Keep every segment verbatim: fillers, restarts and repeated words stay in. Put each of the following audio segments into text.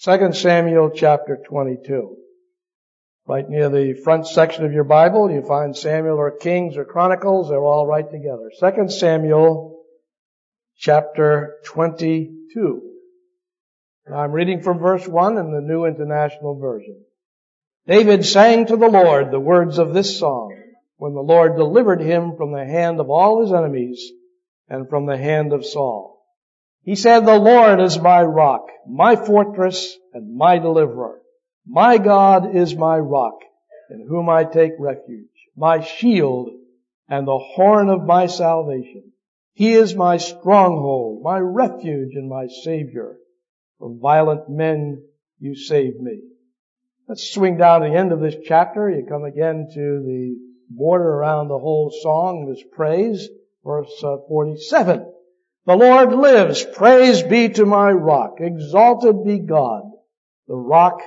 Second Samuel chapter twenty-two. Right near the front section of your Bible, you find Samuel or Kings or Chronicles. They're all right together. Second Samuel chapter twenty-two. I'm reading from verse one in the New International Version. David sang to the Lord the words of this song when the Lord delivered him from the hand of all his enemies and from the hand of Saul. He said, "The Lord is my rock, my fortress, and my deliverer. My God is my rock, in whom I take refuge, my shield and the horn of my salvation. He is my stronghold, my refuge, and my Savior. From violent men you save me." Let's swing down to the end of this chapter. You come again to the border around the whole song of his praise, verse uh, forty-seven. "The Lord lives, praise be to my rock, exalted be God, the rock,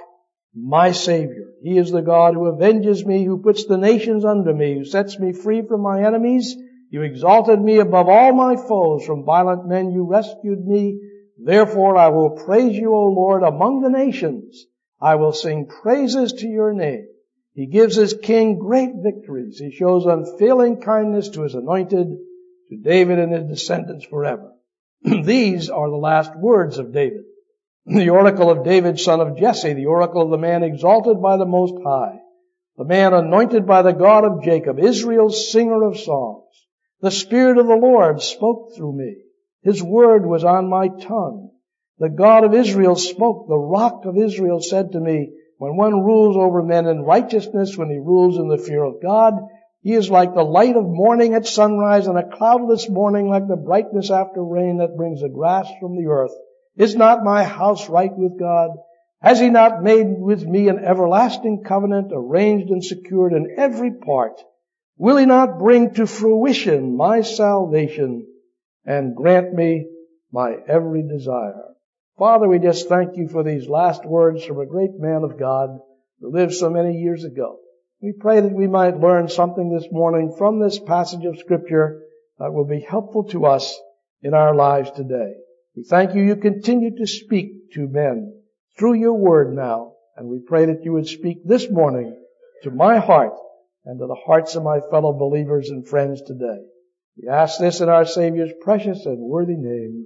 my Savior. He is the God who avenges me, who puts the nations under me, who sets me free from my enemies. You exalted me above all my foes. From violent men you rescued me. Therefore I will praise you, O Lord, among the nations. I will sing praises to your name. He gives his king great victories. He shows unfailing kindness to his anointed, to David and his descendants forever." These are the last words of David. The oracle of David, son of Jesse, the oracle of the man exalted by the Most High, the man anointed by the God of Jacob, Israel's singer of songs. The Spirit of the Lord spoke through me. His word was on my tongue. The God of Israel spoke. The rock of Israel said to me, when one rules over men in righteousness, when he rules in the fear of God, he is like the light of morning at sunrise and a cloudless morning like the brightness after rain that brings the grass from the earth. Is not my house right with God? Has he not made with me an everlasting covenant, arranged and secured in every part? Will he not bring to fruition my salvation and grant me my every desire? Father, we just thank you for these last words from a great man of God who lived so many years ago. We pray that we might learn something this morning from this passage of Scripture that will be helpful to us in our lives today. We thank you you continue to speak to men through your word now, and we pray that you would speak this morning to my heart and to the hearts of my fellow believers and friends today. We ask this in our Savior's precious and worthy name.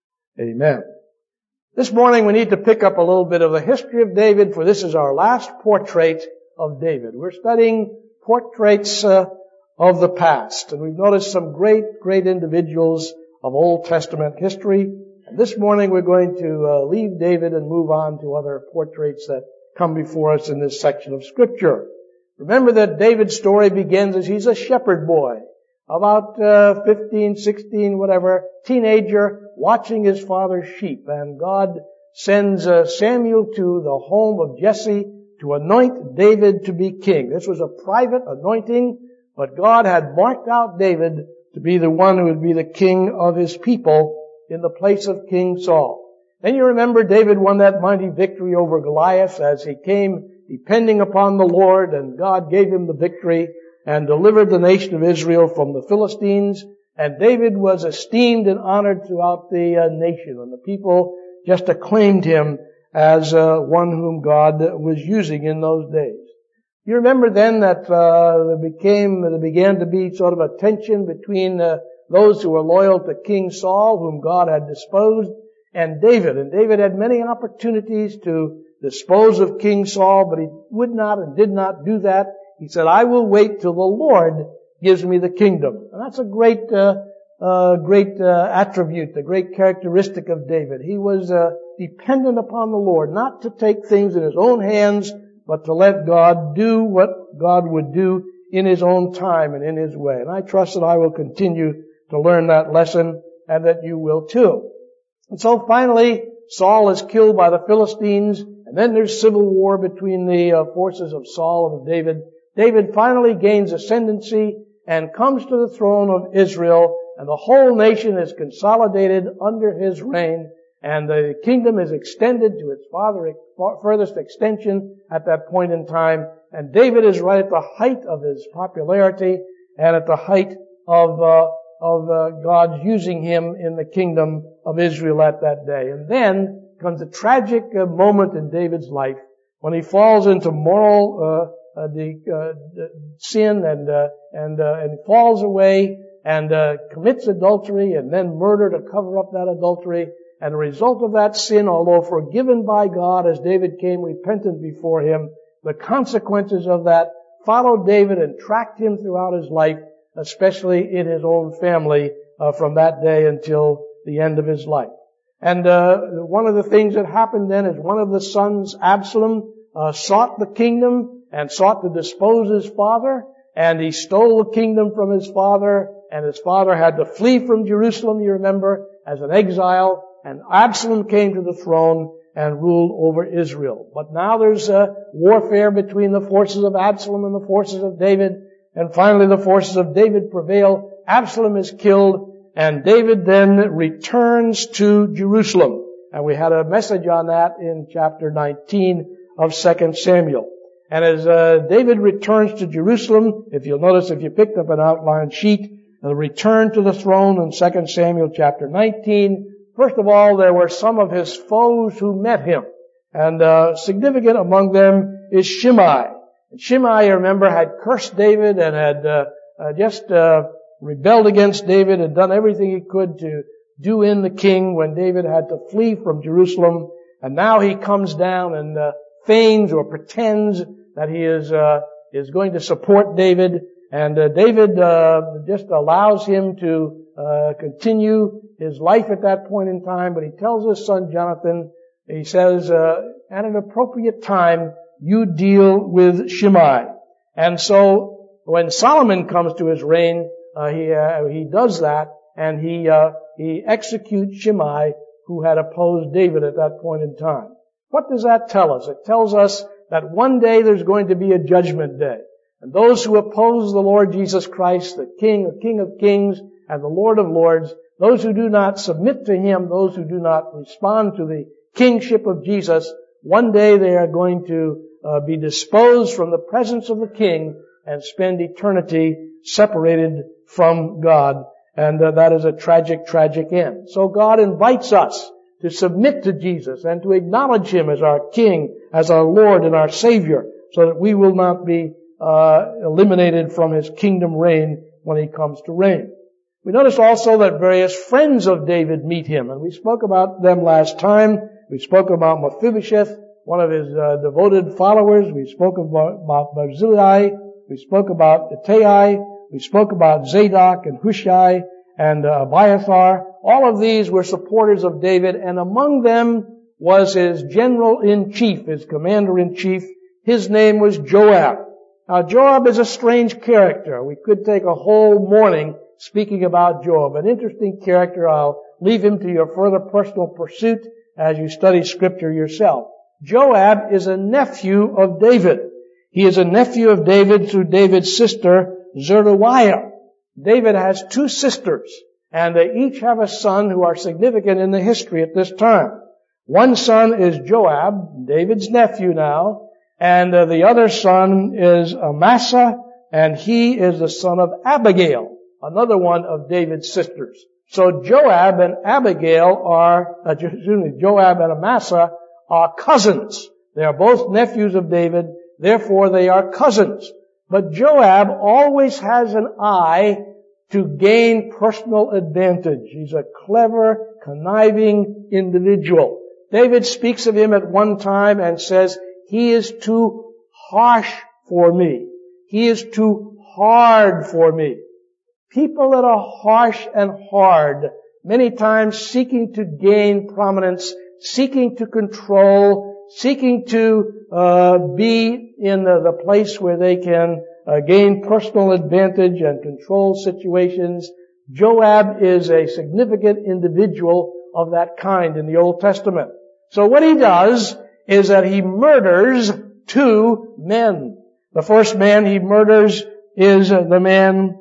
Amen. This morning we need to pick up a little bit of the history of David, for this is our last portrait of David. We're studying portraits uh, of the past, and we've noticed some great, great individuals of Old Testament history. And this morning we're going to uh, leave David and move on to other portraits that come before us in this section of Scripture. Remember that David's story begins as he's a shepherd boy, about uh, fifteen, sixteen, whatever, teenager, watching his father's sheep. And God sends uh, Samuel to the home of Jesse to anoint David to be king. This was a private anointing, but God had marked out David to be the one who would be the king of his people in the place of King Saul. Then you remember David won that mighty victory over Goliath as he came depending upon the Lord, and God gave him the victory and delivered the nation of Israel from the Philistines. And David was esteemed and honored throughout the uh, nation, and the people just acclaimed him as uh, one whom God was using in those days. You remember then that uh, there became there began to be sort of a tension between uh, those who were loyal to King Saul, whom God had disposed, and David. And David had many opportunities to dispose of King Saul, but he would not and did not do that. He said, "I will wait till the Lord gives me the kingdom." And that's a great, uh, uh, great uh, attribute, a great characteristic of David. He was uh, dependent upon the Lord, not to take things in his own hands, but to let God do what God would do in his own time and in his way. And I trust that I will continue to learn that lesson, and that you will too. And so finally, Saul is killed by the Philistines, and then there's civil war between the uh, forces of Saul and of David. David finally gains ascendancy and comes to the throne of Israel, and the whole nation is consolidated under his reign, and the kingdom is extended to its farther, furthest extension at that point in time. And David is right at the height of his popularity and at the height of uh, of uh, God's using him in the kingdom of Israel at that day. And then comes a tragic uh, moment in David's life when he falls into moral uh, uh, the, uh, the sin and uh, and uh, and falls away and uh, commits adultery and then murder to cover up that adultery. And the result of that sin, although forgiven by God as David came repentant before Him, the consequences of that followed David and tracked him throughout his life, especially in his own family, uh, from that day until the end of his life. And uh, one of the things that happened then is one of the sons, Absalom, uh, sought the kingdom and sought to dispose his father, and he stole the kingdom from his father, and his father had to flee from Jerusalem, you remember, as an exile, and Absalom came to the throne and ruled over Israel. But now there's a warfare between the forces of Absalom and the forces of David, and finally the forces of David prevail. Absalom is killed, and David then returns to Jerusalem. And we had a message on that in chapter nineteen of Second Samuel. And as uh, David returns to Jerusalem, if you'll notice, if you picked up an outline sheet, the return to the throne in Second Samuel chapter nineteen, first of all, there were some of his foes who met him. And uh, significant among them is Shimei. And Shimei, you remember, had cursed David and had uh, uh, just uh, rebelled against David and done everything he could to do in the king when David had to flee from Jerusalem. And now he comes down and uh, feigns or pretends that he is uh, is going to support David. And uh, David uh, just allows him to uh, continue his life at that point in time. But he tells his son Jonathan, he says, uh, at an appropriate time, you deal with Shimei. And so when Solomon comes to his reign, uh, he uh, he does that, and he uh, he executes Shimei, who had opposed David at that point in time. What does that tell us? It tells us that one day there's going to be a judgment day. And those who oppose the Lord Jesus Christ, the King, the King of Kings, and the Lord of Lords, those who do not submit to Him, those who do not respond to the kingship of Jesus, one day they are going to uh, be disposed from the presence of the King and spend eternity separated from God. And uh, that is a tragic, tragic end. So God invites us to submit to Jesus and to acknowledge Him as our King, as our Lord and our Savior, so that we will not be uh eliminated from His kingdom reign when He comes to reign. We notice also that various friends of David meet him, and we spoke about them last time. We spoke about Mephibosheth, one of his uh, devoted followers. We spoke about, about Barzillai. We spoke about Ittai. We spoke about Zadok and Hushai and uh, Abiathar. All of these were supporters of David, and among them was his general-in-chief, his commander-in-chief. His name was Joab. Now, Joab is a strange character. We could take a whole morning speaking about Joab. An interesting character. I'll leave him to your further personal pursuit as you study Scripture yourself. Joab is a nephew of David. He is a nephew of David through David's sister, Zeruiah. David has two sisters, and they each have a son who are significant in the history at this time. One son is Joab, David's nephew now, and uh, the other son is Amasa, and he is the son of Abigail, another one of David's sisters. So Joab and Abigail are, uh, excuse me, Joab and Amasa are cousins. They are both nephews of David, therefore they are cousins. But Joab always has an eye to gain personal advantage. He's a clever, conniving individual. David speaks of him at one time and says, he is too harsh for me. He is too hard for me. People that are harsh and hard, many times seeking to gain prominence, seeking to control, seeking to uh, be in the, the place where they can uh, gain personal advantage and control situations. Joab is a significant individual of that kind in the Old Testament. So what he does is that he murders two men. The first man he murders is the man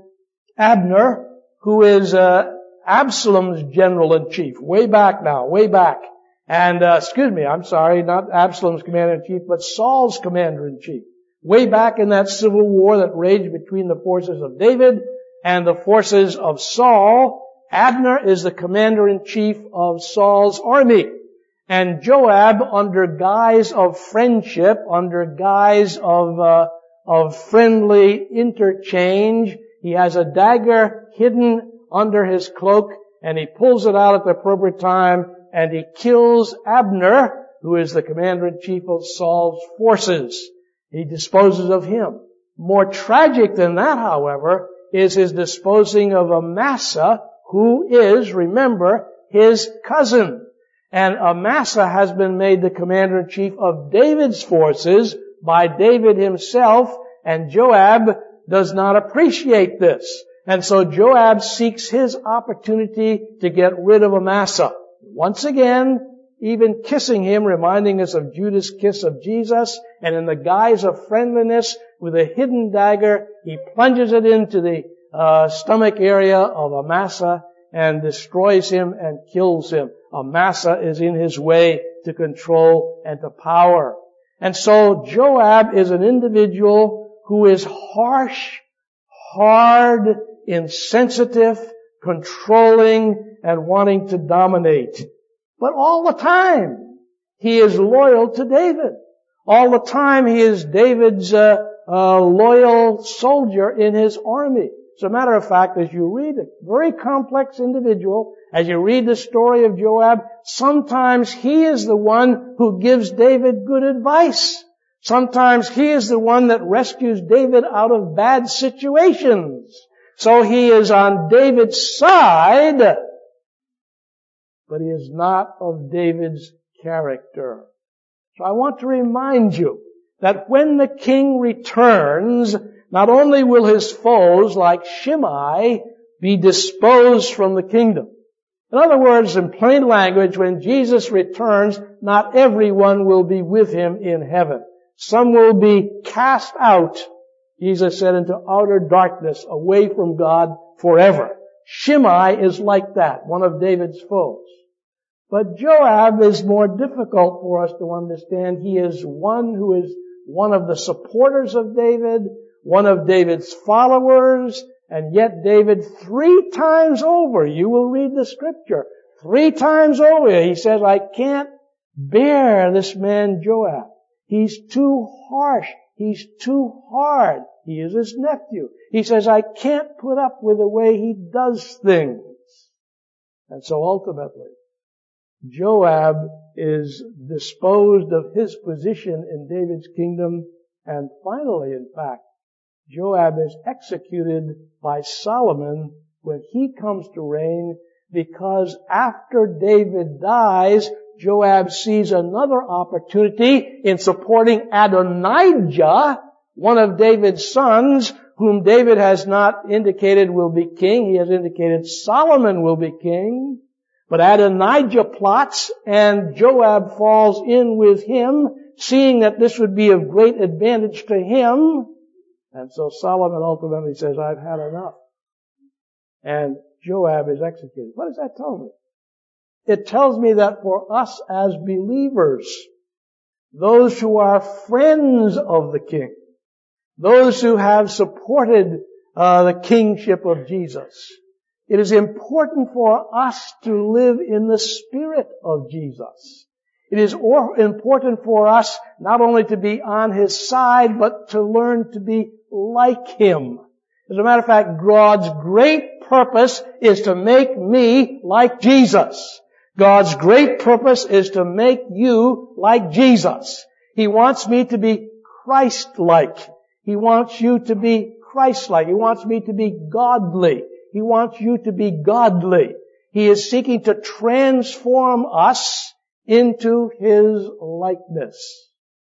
Abner, who is uh, Absalom's general-in-chief, way back now, way back. And, uh, excuse me, I'm sorry, not Absalom's commander-in-chief, but Saul's commander-in-chief. Way back in that civil war that raged between the forces of David and the forces of Saul, Abner is the commander-in-chief of Saul's army. And Joab, under guise of friendship, under guise of, uh, of friendly interchange, he has a dagger hidden under his cloak, and he pulls it out at the appropriate time, and he kills Abner, who is the commander-in-chief of Saul's forces. He disposes of him. More tragic than that, however, is his disposing of Amasa, who is, remember, his cousin. And Amasa has been made the commander-in-chief of David's forces by David himself, and Joab does not appreciate this. And so Joab seeks his opportunity to get rid of Amasa. Once again, even kissing him, reminding us of Judas' kiss of Jesus, and in the guise of friendliness, with a hidden dagger, he plunges it into the uh, stomach area of Amasa and destroys him and kills him. Amasa is in his way to control and to power. And so Joab is an individual who is harsh, hard, insensitive, controlling, and wanting to dominate. But all the time, he is loyal to David. All the time, he is David's uh, uh, loyal soldier in his army. As a matter of fact, as you read a very complex individual, as you read the story of Joab, sometimes he is the one who gives David good advice. Sometimes he is the one that rescues David out of bad situations. So he is on David's side, but he is not of David's character. So I want to remind you that when the king returns, not only will his foes, like Shimei, be disposed from the kingdom. In other words, in plain language, when Jesus returns, not everyone will be with him in heaven. Some will be cast out, Jesus said, into outer darkness, away from God forever. Shimei is like that, one of David's foes. But Joab is more difficult for us to understand. He is one who is one of the supporters of David, one of David's followers, and yet David three times over, you will read the scripture, three times over, he says, I can't bear this man Joab. He's too harsh. He's too hard. He is his nephew. He says, I can't put up with the way he does things. And so ultimately, Joab is disposed of his position in David's kingdom, and finally, in fact, Joab is executed by Solomon when he comes to reign, because after David dies, Joab sees another opportunity in supporting Adonijah, one of David's sons, whom David has not indicated will be king. He has indicated Solomon will be king. But Adonijah plots, and Joab falls in with him, seeing that this would be of great advantage to him. And so Solomon ultimately says, I've had enough. And Joab is executed. What does that tell me? It tells me that for us as believers, those who are friends of the king, those who have supported uh, the kingship of Jesus, it is important for us to live in the spirit of Jesus. It is important for us not only to be on his side, but to learn to be like him. As a matter of fact, God's great purpose is to make me like Jesus. God's great purpose is to make you like Jesus. He wants me to be Christ-like. He wants you to be Christ-like. He wants me to be godly. He wants you to be godly. He is seeking to transform us into his likeness.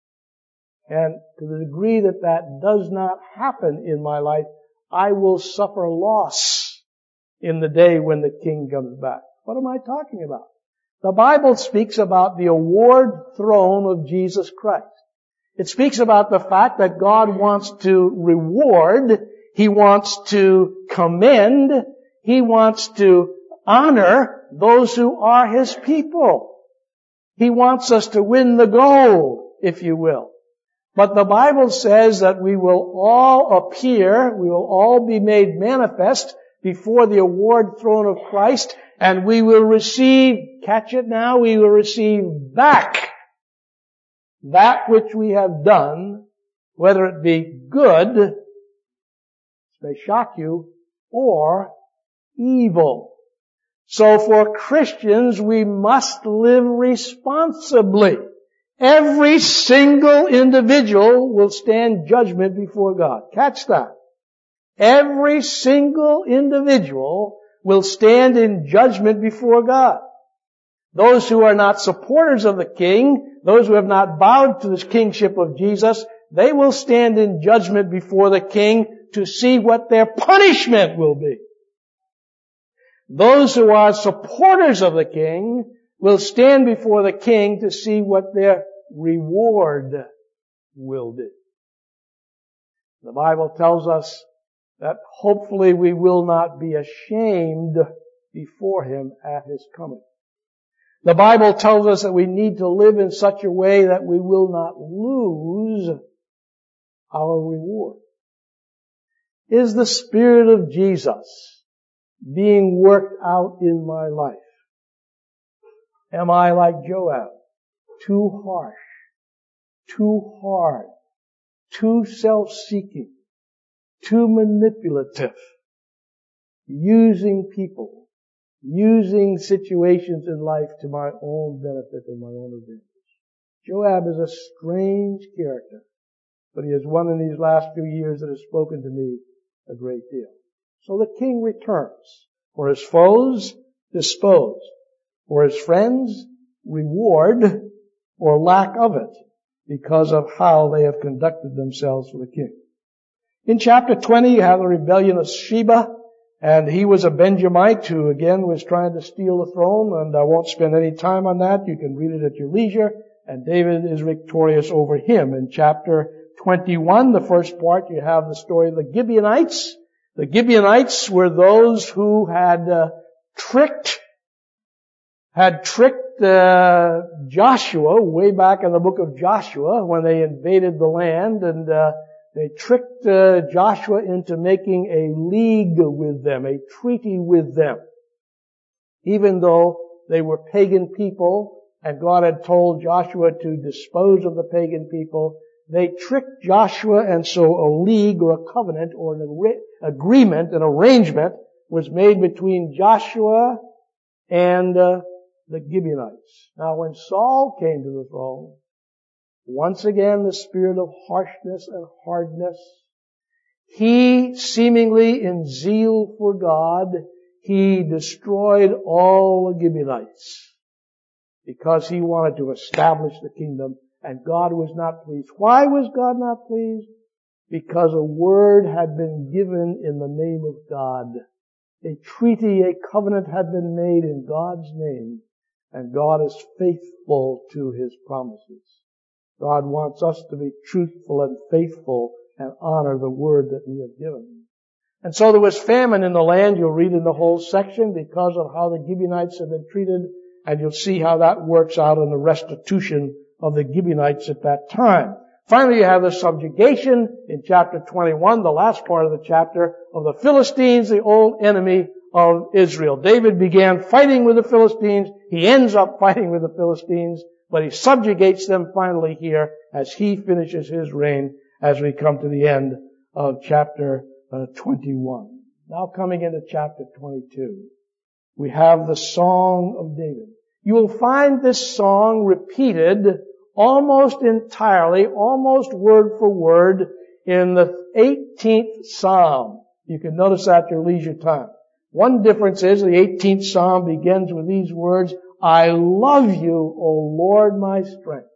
And to the degree that that does not happen in my life, I will suffer loss in the day when the king comes back. What am I talking about? The Bible speaks about the award throne of Jesus Christ. It speaks about the fact that God wants to reward, He wants to commend, He wants to honor those who are His people. He wants us to win the gold, if you will. But the Bible says that we will all appear, we will all be made manifest before the award throne of Christ, And we will receive, catch it now, we will receive back that which we have done, whether it be good, this may shock you, or evil. So for Christians, we must live responsibly. Every single individual will stand judgment before God. Catch that. Every single individual will stand in judgment before God. Those who are not supporters of the King, those who have not bowed to the kingship of Jesus, they will stand in judgment before the King to see what their punishment will be. Those who are supporters of the King will stand before the King to see what their reward will be. The Bible tells us that hopefully we will not be ashamed before Him at His coming. The Bible tells us that we need to live in such a way that we will not lose our reward. Is the Spirit of Jesus being worked out in my life? Am I like Joab? Too harsh, too hard, too self-seeking, too manipulative, using people, using situations in life to my own benefit and my own advantage. Joab is a strange character, but he is one in these last few years that has spoken to me a great deal. So the king returns. For his foes, disposed. For his friends, reward or lack of it because of how they have conducted themselves for the king. In chapter twenty, you have the rebellion of Sheba, and he was a Benjamite who again was trying to steal the throne, and I won't spend any time on that. You can read it at your leisure, and David is victorious over him. In chapter twenty-one, the first part, you have the story of the Gibeonites. The Gibeonites were those who had uh, tricked, had tricked uh, Joshua way back in the book of Joshua when they invaded the land, and uh, they tricked uh, Joshua into making a league with them, a treaty with them. Even though they were pagan people, and God had told Joshua to dispose of the pagan people, they tricked Joshua, and so a league or a covenant or an ar- agreement, an arrangement was made between Joshua and uh, the Gibeonites. Now when Saul came to the throne, once again the spirit of harshness and hardness, he seemingly in zeal for God, he destroyed all the Gibeonites because he wanted to establish the kingdom. And God was not pleased. Why was God not pleased? Because a word had been given in the name of God. A treaty, a covenant had been made in God's name. And God is faithful to His promises. God wants us to be truthful and faithful and honor the word that we have given. And so there was famine in the land. You'll read in the whole section because of how the Gibeonites have been treated. And you'll see how that works out in the restitution of the Gibeonites at that time. Finally, you have the subjugation in chapter twenty-one, the last part of the chapter, of the Philistines, the old enemy of Israel. David began fighting with the Philistines. He ends up fighting with the Philistines, but he subjugates them finally here as he finishes his reign as we come to the end of chapter uh, twenty-one. Now coming into chapter twenty-two, we have the Song of David. You will find this song repeated almost entirely, almost word for word, in the eighteenth Psalm. You can notice that at your leisure time. One difference is the eighteenth Psalm begins with these words, I love you, O Lord, my strength.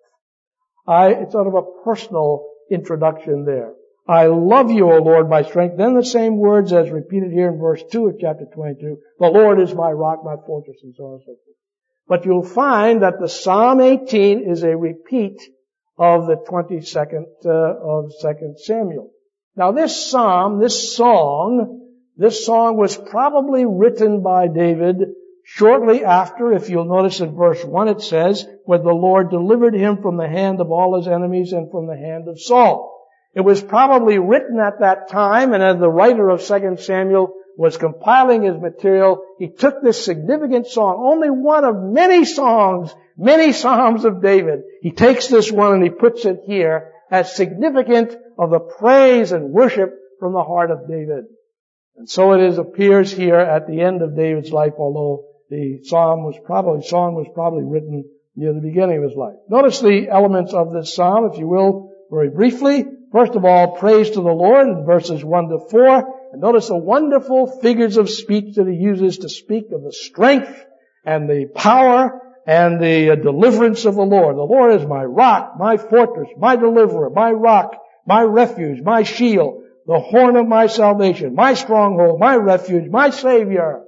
I, it's sort of a personal introduction there. I love you, O Lord, my strength. Then the same words as repeated here in verse two of chapter twenty-two. The Lord is my rock, my fortress, and so on and so forth. But you'll find that the Psalm eighteen is a repeat of the twenty-second uh, of Second Samuel. Now this psalm, this song, this song was probably written by David shortly after, if you'll notice in verse one it says, when the Lord delivered him from the hand of all his enemies and from the hand of Saul. It was probably written at that time, and as the writer of Second Samuel was compiling his material, he took this significant song, only one of many songs, many Psalms of David. He takes this one and he puts it here as significant of the praise and worship from the heart of David. And so it is, appears here at the end of David's life, although the psalm was probably, song was probably written near the beginning of his life. Notice the elements of this psalm, if you will, very briefly. First of all, praise to the Lord in verses one to four. And notice the wonderful figures of speech that he uses to speak of the strength and the power and the uh, deliverance of the Lord. The Lord is my rock, my fortress, my deliverer, my rock, my refuge, my shield, the horn of my salvation, my stronghold, my refuge, my Savior.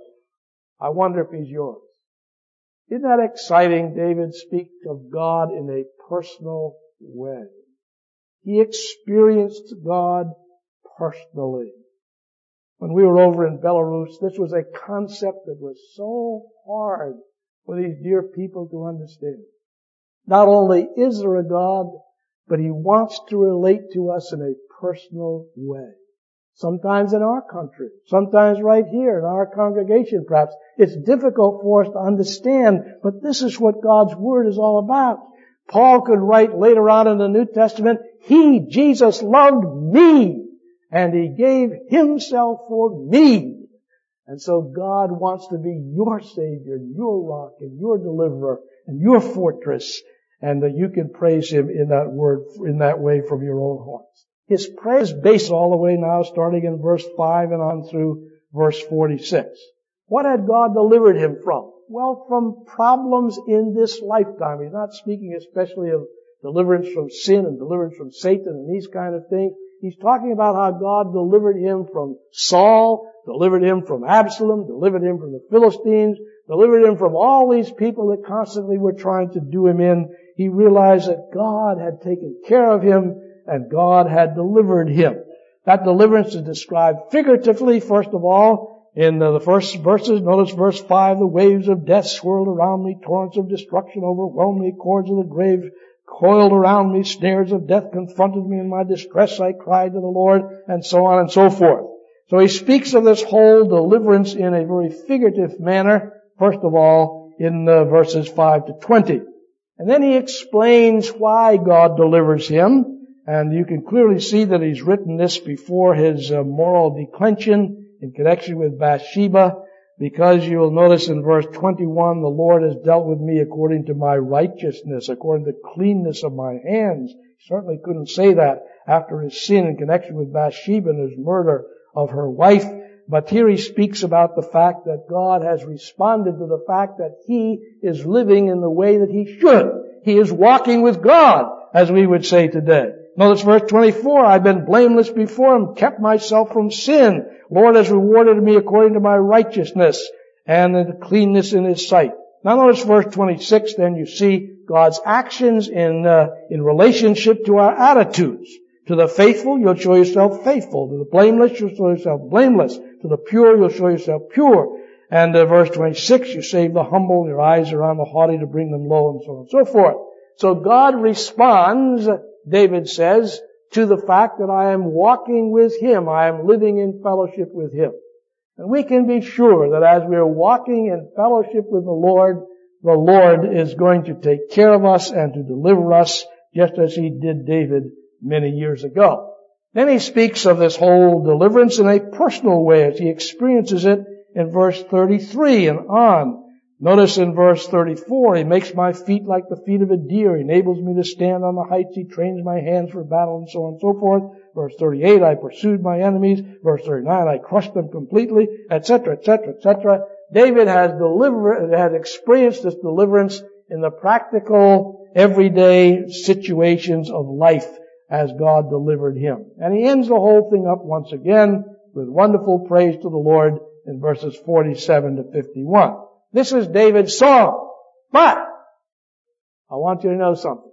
I wonder if he's yours. Isn't that exciting? David speaks of God in a personal way. He experienced God personally. When we were over in Belarus, this was a concept that was so hard for these dear people to understand. Not only is there a God, but He wants to relate to us in a personal way. Sometimes in our country, sometimes right here in our congregation perhaps, it's difficult for us to understand, but this is what God's Word is all about. Paul could write later on in the New Testament, He, Jesus, loved me, and He gave Himself for me. And so God wants to be your Savior, your rock, and your deliverer, and your fortress, and that you can praise Him in that word, in that way from your own hearts. His praise is based all the way now, starting in verse five and on through verse forty-six. What had God delivered him from? Well, from problems in this lifetime. He's not speaking especially of deliverance from sin and deliverance from Satan and these kind of things. He's talking about how God delivered him from Saul, delivered him from Absalom, delivered him from the Philistines, delivered him from all these people that constantly were trying to do him in. He realized that God had taken care of him and God had delivered him. That deliverance is described figuratively, first of all, in the first verses. Notice verse five, the waves of death swirled around me, torrents of destruction overwhelmed me, cords of the grave coiled around me, snares of death confronted me in my distress. I cried to the Lord, and so on and so forth. So he speaks of this whole deliverance in a very figurative manner, first of all, in uh, verses five to twenty. And then he explains why God delivers him. And you can clearly see that he's written this before his uh, moral declension in connection with Bathsheba, because you will notice in verse twenty-one, the Lord has dealt with me according to my righteousness, according to the cleanness of my hands. He certainly couldn't say that after his sin in connection with Bathsheba and his murder of her wife. But here he speaks about the fact that God has responded to the fact that he is living in the way that he should. He is walking with God, as we would say today. Notice verse twenty-four, I've been blameless before him, kept myself from sin. Lord has rewarded me according to my righteousness and the cleanness in his sight. Now notice verse twenty-six, then you see God's actions in, uh, in relationship to our attitudes. To the faithful, you'll show yourself faithful. To the blameless, you'll show yourself blameless. To the pure, you'll show yourself pure. And uh, verse twenty-six, you save the humble, your eyes are on the haughty to bring them low, and so on and so forth. So God responds, David says, to the fact that I am walking with Him. I am living in fellowship with Him. And we can be sure that as we are walking in fellowship with the Lord, the Lord is going to take care of us and to deliver us, just as He did David many years ago. Then he speaks of this whole deliverance in a personal way as he experiences it in verse thirty-three and on. Notice in verse thirty-four, he makes my feet like the feet of a deer. He enables me to stand on the heights. He trains my hands for battle, and so on and so forth. Verse thirty-eight, I pursued my enemies. Verse thirty-nine, I crushed them completely, et cetera, et cetera, et cetera. David has deliver, has experienced this deliverance in the practical, everyday situations of life as God delivered him. And he ends the whole thing up once again with wonderful praise to the Lord in verses forty-seven to fifty-one. This is David's song. But I want you to know something.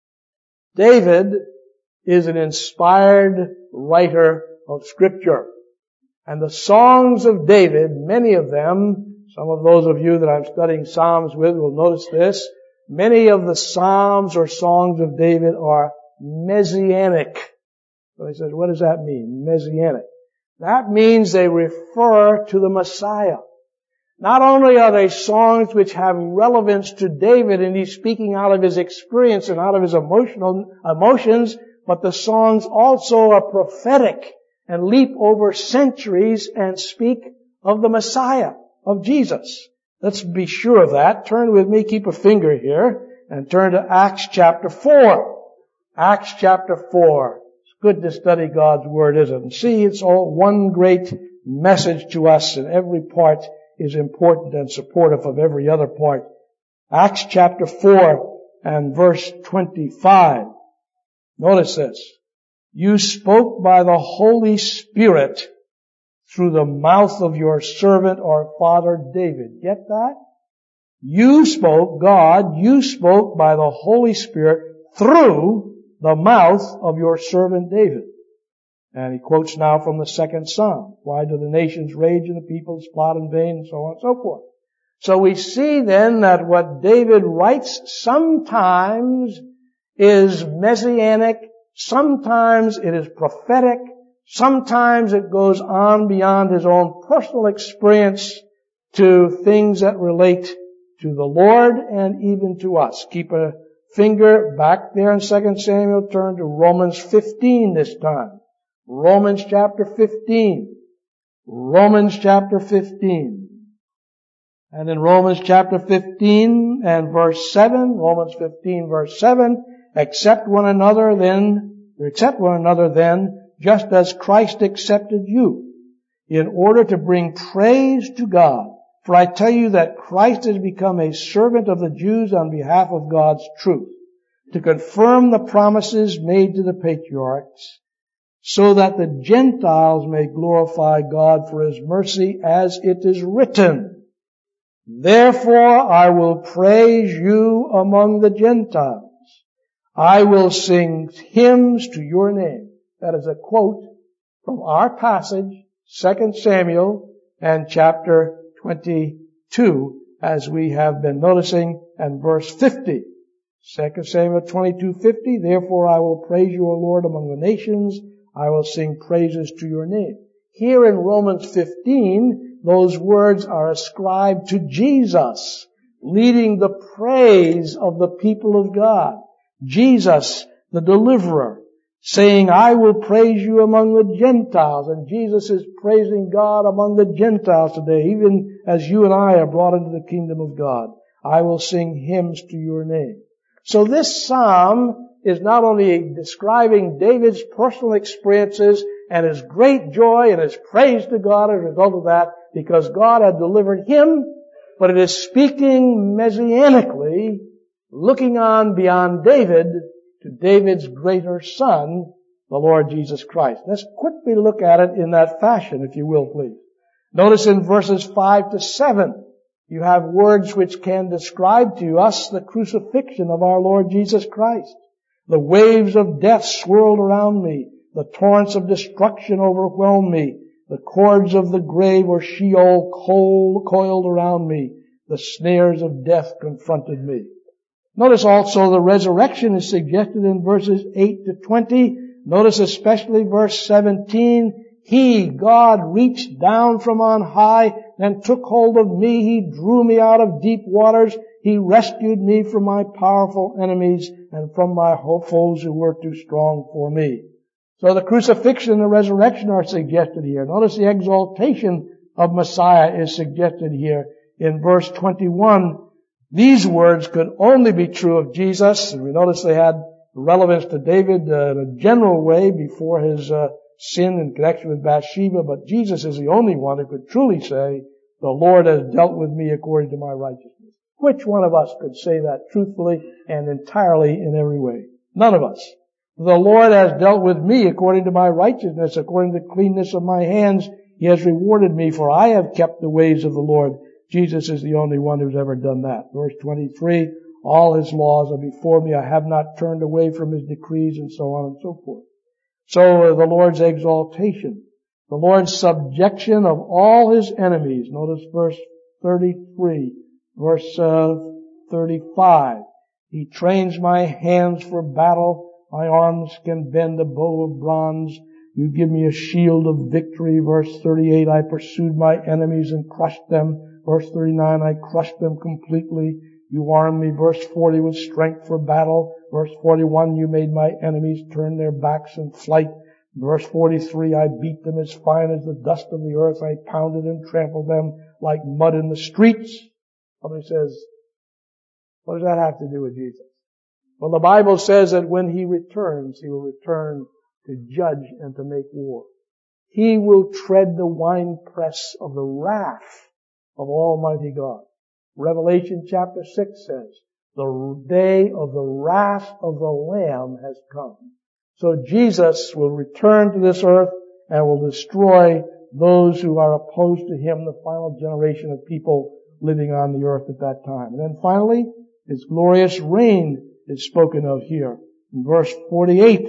David is an inspired writer of Scripture. And the songs of David, many of them, some of those of you that I'm studying Psalms with will notice this, many of the Psalms or songs of David are messianic. So he says, what does that mean? Messianic. That means they refer to the Messiah. Not only are they songs which have relevance to David and he's speaking out of his experience and out of his emotional emotions, but the songs also are prophetic and leap over centuries and speak of the Messiah, of Jesus. Let's be sure of that. Turn with me, keep a finger here, and turn to Acts chapter four. Acts chapter four. It's good to study God's Word, isn't it? And see, it's all one great message to us, and every part is important and supportive of every other part. Acts chapter four and verse twenty-five. Notice this. You spoke by the Holy Spirit through the mouth of your servant, our father David. Get that? You spoke, God, you spoke by the Holy Spirit through the mouth of your servant David. And he quotes now from the second Psalm. Why do the nations rage and the peoples plot in vain, and so on and so forth. So we see then that what David writes sometimes is messianic, sometimes it is prophetic, sometimes it goes on beyond his own personal experience to things that relate to the Lord and even to us. Keep a finger back there in Second Samuel. Turn to Romans fifteen this time. Romans chapter fifteen. Romans chapter fifteen. And in Romans chapter fifteen and verse seven, Romans fifteen verse seven, accept one another then, accept one another then, just as Christ accepted you, in order to bring praise to God. For I tell you that Christ has become a servant of the Jews on behalf of God's truth, to confirm the promises made to the patriarchs, so that the Gentiles may glorify God for His mercy, as it is written, therefore I will praise you among the Gentiles. I will sing hymns to your name. That is a quote from our passage, Second Samuel and chapter twenty-two, as we have been noticing, and verse fifty. Second Samuel twenty-two fifty, therefore I will praise you, O Lord, among the nations. I will sing praises to your name. Here in Romans fifteen, those words are ascribed to Jesus, leading the praise of the people of God. Jesus, the deliverer, saying, I will praise you among the Gentiles. And Jesus is praising God among the Gentiles today, even as you and I are brought into the kingdom of God. I will sing hymns to your name. So this psalm is not only describing David's personal experiences and his great joy and his praise to God as a result of that, because God had delivered him, but it is speaking messianically, looking on beyond David to David's greater son, the Lord Jesus Christ. Let's quickly look at it in that fashion, if you will, please. Notice in verses five to seven, you have words which can describe to us the crucifixion of our Lord Jesus Christ. The waves of death swirled around me. The torrents of destruction overwhelmed me. The cords of the grave or Sheol coiled around me. The snares of death confronted me. Notice also the resurrection is suggested in verses eight to twenty. Notice especially verse seventeen. He, God, reached down from on high and took hold of me. He drew me out of deep waters. He rescued me from my powerful enemies and from my foes who were too strong for me. So the crucifixion and the resurrection are suggested here. Notice the exaltation of Messiah is suggested here in verse twenty-one. These words could only be true of Jesus, and we notice they had relevance to David uh, in a general way before his uh, sin in connection with Bathsheba, but Jesus is the only one who could truly say, the Lord has dealt with me according to my righteousness. Which one of us could say that truthfully and entirely in every way? None of us. The Lord has dealt with me according to my righteousness, according to the cleanness of my hands. He has rewarded me, for I have kept the ways of the Lord. Jesus is the only one who's ever done that. Verse twenty-three, all his laws are before me. I have not turned away from his decrees, and so on and so forth. So uh, the Lord's exaltation, the Lord's subjection of all his enemies. Notice verse thirty-three, verse uh, thirty-five. He trains my hands for battle. My arms can bend a bow of bronze. You give me a shield of victory. Verse thirty-eight, I pursued my enemies and crushed them. Verse thirty-nine, I crushed them completely. You armed me, verse forty, with strength for battle. Verse forty-one, you made my enemies turn their backs in flight. Verse forty-three, I beat them as fine as the dust of the earth. I pounded and trampled them like mud in the streets. Somebody says, what does that have to do with Jesus? Well, the Bible says that when He returns, He will return to judge and to make war. He will tread the winepress of the wrath of Almighty God. Revelation chapter six says, the day of the wrath of the Lamb has come. So Jesus will return to this earth and will destroy those who are opposed to Him, the final generation of people living on the earth at that time. And then finally, His glorious reign is spoken of here. In verse forty-eight,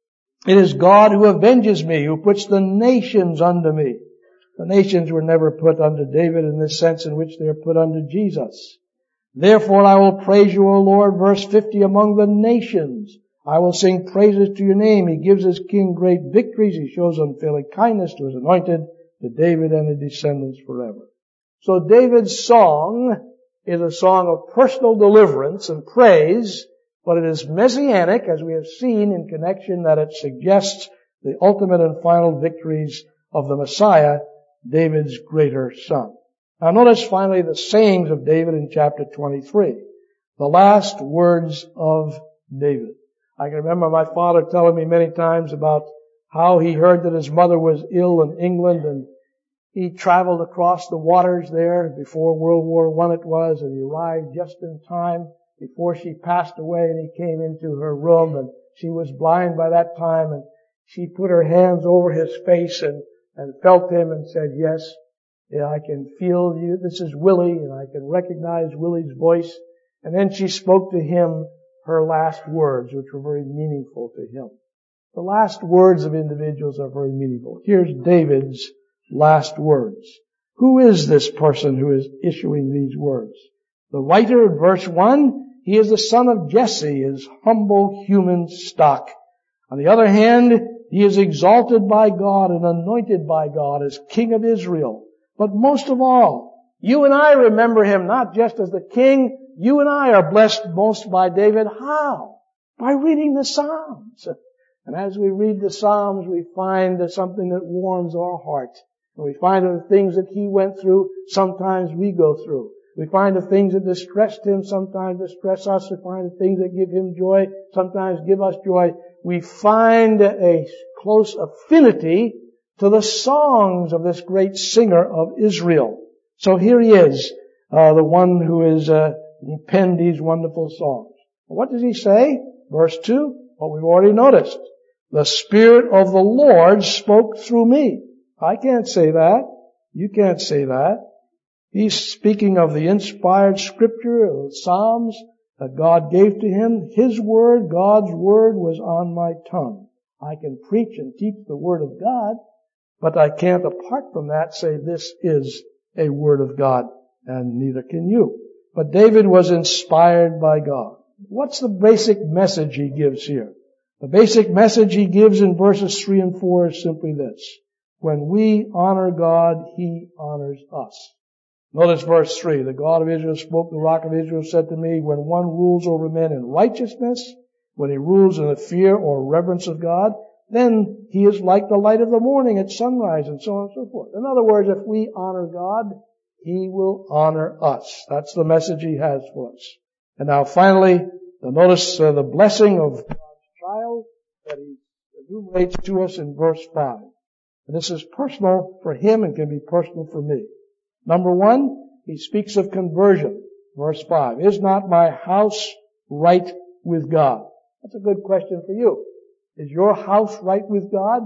it is God who avenges me, who puts the nations under me. The nations were never put under David in this sense in which they are put under Jesus. Therefore I will praise you, O Lord, verse fifty, among the nations. I will sing praises to your name. He gives his king great victories. He shows unfailing kindness to his anointed, to David and his descendants forever. So David's song is a song of personal deliverance and praise, but it is messianic, as we have seen in connection that it suggests the ultimate and final victories of the Messiah, David's greater son. Now notice finally the sayings of David in chapter twenty-three. The last words of David. I can remember my father telling me many times about how he heard that his mother was ill in England, and he traveled across the waters there before World War One it was, and he arrived just in time before she passed away, and he came into her room, and she was blind by that time, and she put her hands over his face and, and felt him and said, yes, yeah, I can feel you. This is Willie, and I can recognize Willie's voice. And then she spoke to him her last words, which were very meaningful to him. The last words of individuals are very meaningful. Here's David's last words. Who is this person who is issuing these words? The writer in verse one, he is the son of Jesse, his humble human stock. On the other hand, he is exalted by God and anointed by God as King of Israel. But most of all, you and I remember him not just as the king. You and I are blessed most by David. How? By reading the Psalms. And as we read the Psalms, we find something that warms our heart. And we find that the things that he went through, sometimes we go through. We find the things that distressed him, sometimes distress us. We find the things that give him joy, sometimes give us joy. We find a close affinity to the songs of this great singer of Israel. So here he is, uh, the one who is, uh, he penned these wonderful songs. What does he say? Verse two, what we've already noticed. The Spirit of the Lord spoke through me. I can't say that. You can't say that. He's speaking of the inspired scripture, of the Psalms that God gave to him. His word, God's word, was on my tongue. I can preach and teach the word of God, but I can't, apart from that, say this is a word of God, and neither can you. But David was inspired by God. What's the basic message he gives here? The basic message he gives in verses three and four is simply this. When we honor God, He honors us. Notice verse three. The God of Israel spoke, the Rock of Israel said to me, when one rules over men in righteousness, when he rules in the fear or reverence of God, then he is like the light of the morning at sunrise, and so on and so forth. In other words, if we honor God, He will honor us. That's the message He has for us. And now finally, notice uh, the blessing of God's child that He enumerates to us in verse five. And this is personal for him and can be personal for me. Number one, he speaks of conversion. Verse five. Is not my house right with God? That's a good question for you. Is your house right with God?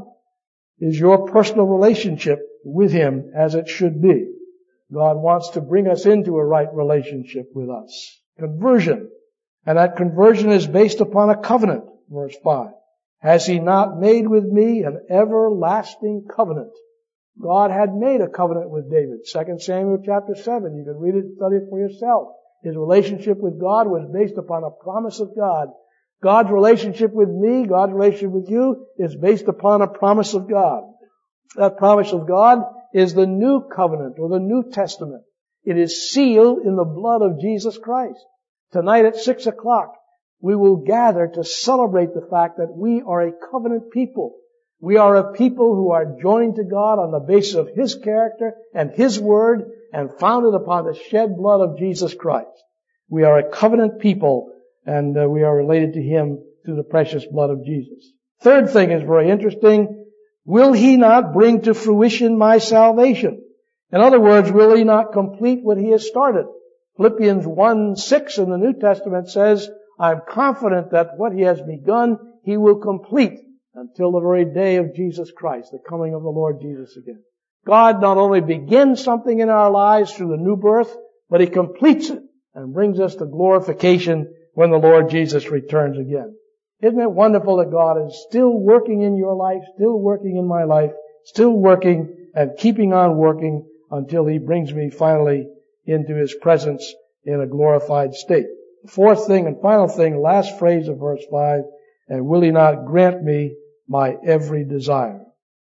Is your personal relationship with Him as it should be? God wants to bring us into a right relationship with us. Conversion. And that conversion is based upon a covenant. Verse five. Has He not made with me an everlasting covenant? God had made a covenant with David. Second Samuel chapter seven. You can read it and study it for yourself. His relationship with God was based upon a promise of God God's relationship with me, God's relationship with you, is based upon a promise of God. That promise of God is the new covenant or the New Testament. It is sealed in the blood of Jesus Christ. Tonight at six o'clock, we will gather to celebrate the fact that we are a covenant people. We are a people who are joined to God on the basis of His character and His word and founded upon the shed blood of Jesus Christ. We are a covenant people and uh, we are related to Him through the precious blood of Jesus. Third thing is very interesting. Will He not bring to fruition my salvation? In other words, will He not complete what He has started? Philippians one six in the New Testament says, I'm confident that what He has begun, He will complete until the very day of Jesus Christ, the coming of the Lord Jesus again. God not only begins something in our lives through the new birth, but He completes it and brings us to glorification when the Lord Jesus returns again. Isn't it wonderful that God is still working in your life, still working in my life, still working and keeping on working until He brings me finally into His presence in a glorified state. The fourth thing and final thing, last phrase of verse five, and will He not grant me my every desire?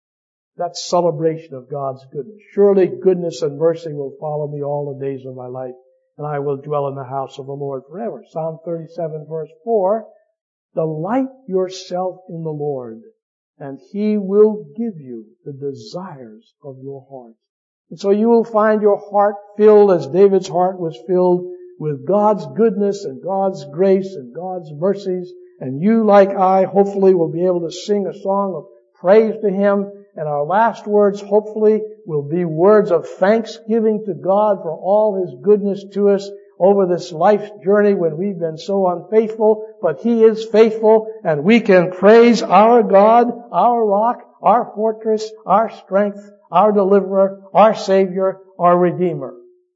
That celebration of God's goodness. Surely goodness and mercy will follow me all the days of my life, and I will dwell in the house of the Lord forever. Psalm thirty-seven verse four, delight yourself in the Lord, and He will give you the desires of your heart. And so you will find your heart filled as David's heart was filled with God's goodness and God's grace and God's mercies. And you, like I, hopefully will be able to sing a song of praise to Him. And our last words, hopefully, will be words of thanksgiving to God for all His goodness to us over this life journey when we've been so unfaithful. But He is faithful, and we can praise our God, our rock, our fortress, our strength, our deliverer, our Savior, our Redeemer.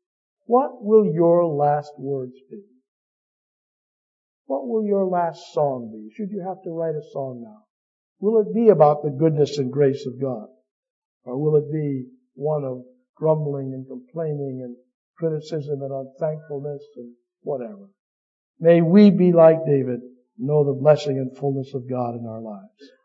What will your last words be? What will your last song be? Should you have to write a song now? Will it be about the goodness and grace of God? Or will it be one of grumbling and complaining and criticism and unthankfulness and whatever? May we be like David, know the blessing and fullness of God in our lives.